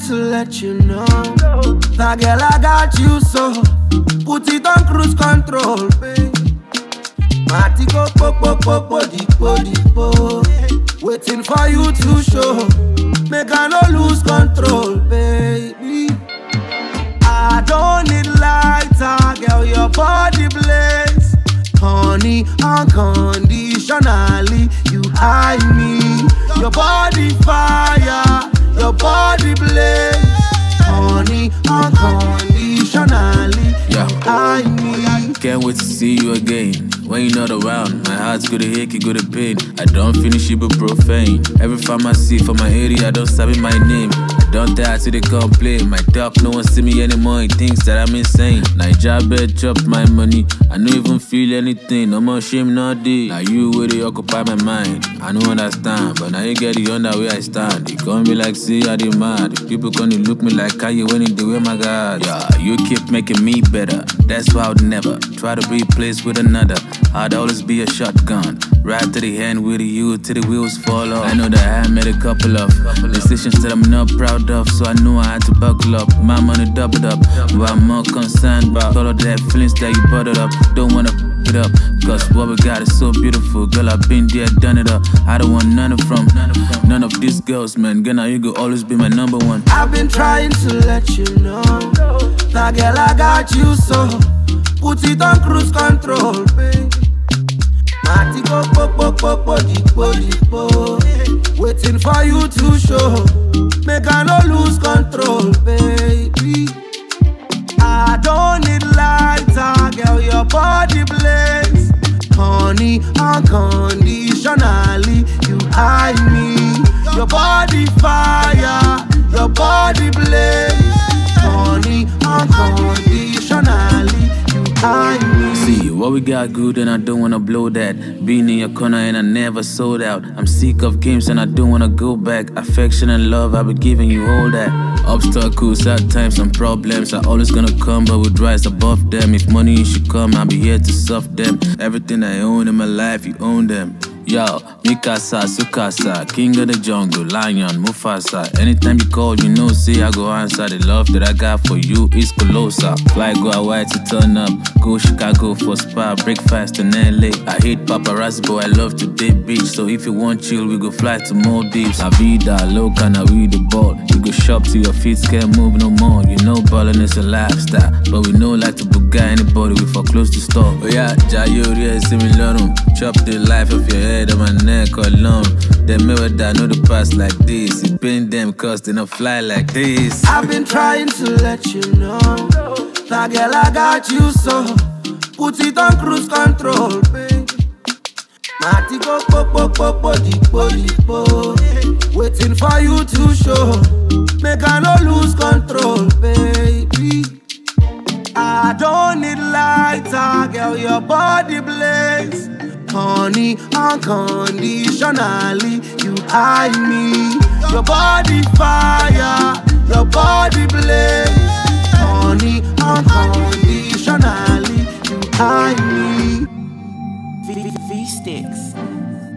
to let you know that girl I got you so. Put it on cruise control, babe. Mati go po di. Waiting for you to show. Make I no lose control, baby. I don't need lighter, girl, your body blaze. Honey, unconditionally, you hide me. Your body fire, your body blaze. Honey, unconditionally, you hide me. Can't wait to see you again. When you're not around, my heart's gonna ache, it gonna pain. I don't finish it but profane. Every time I see from my area, I don't sabi my name. I don't die till they complain. My dog, no one see me anymore. He thinks that I'm insane. Naija bed chop my money. I don't even feel anything. No more shame, no day. Now you really occupy my mind. I don't understand, but now you get the under where I stand. They call me like, see, I demand. People gonna look me like Kanye when they do, oh my God. Yeah, you keep making me better. That's why I would never try to replace with another. I'd always be a shotgun. Right to the hand with you till the wheels fall off. I know that I made a couple of decisions that I'm not proud of, so I knew I had to buckle up. My money doubled up, but I'm more concerned about all of that feelings that you bottled up. Don't wanna it up, cause what we got is so beautiful. Girl, I've been there, done it up. I don't want none of these girls, man. Girl, now you could always be my number one. I've been trying to let you know that girl, I got you so. Put it on cruise control, babe. Mati go po di. Waiting for you to show. Make I no lose control, baby. I don't need lighter, girl, your body blaze. Honey, unconditionally, you hide me. Your body fire, your body blaze. Honey, unconditionally, you hide me. See, what we got good and I don't wanna blow that. Being in your corner and I never sold out. I'm sick of games and I don't wanna go back. Affection and love, I've been giving you all that. Obstacles, at times and problems are always gonna come, but we'd rise above them. If money should come, I'll be here to solve them. Everything I own in my life, you own them. Yo, Mikasa, Sukasa, king of the jungle, lion, Mufasa. Anytime you call, you know, say I go answer. The love that I got for you is colossal. Fly go Hawaii to turn up, go Chicago for spa, breakfast in LA. I hate paparazzi, but I love to date beach. So if you want chill, we go fly to Maldives. La vida loca, now we the ball. You go shop till your feet can't move no more. You know ballin' is a lifestyle, but we know like to buga anybody, we for close to store. Oh yeah, Jayori, similar. Chop the life of your head on my neck alone. Them never die, know the past like this. It been them cause they don't fly like this. I've been trying to let you know that girl, I got you so. Put it on cruise control, babe. Mati go po di. Waiting for you to show. Make I no lose control, baby. I don't need lighter, girl, your body blaze. Honey, unconditionally, you hide me. Your body fire, your body blaze. Honey, unconditionally, you hide me. V-Sticks.